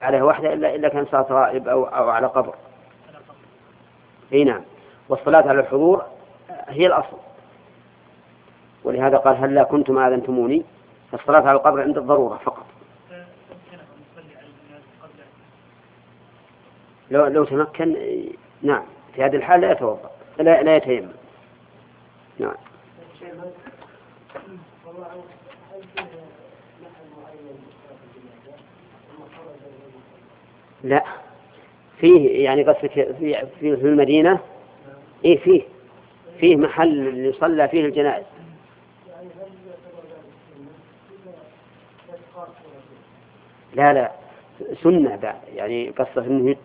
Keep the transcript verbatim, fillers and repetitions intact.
عليه وحده إلا إلا كان صلاة غائب أو أو على قبر. أي نعم. والصلاة على الحضور هي الأصل، ولهذا قال هلا كنتم آذنتموني. الصلاة على القبر عند الضرورة فقط. لو لو تمكن نعم في هذه الحال لا يتوضأ لا لا يتيمم. نعم. لا فيه يعني قصدك في في المدينة إيه فيه فيه محل يصلى فيه الجنائز. لا لا سنة بعد يعني قصة إنه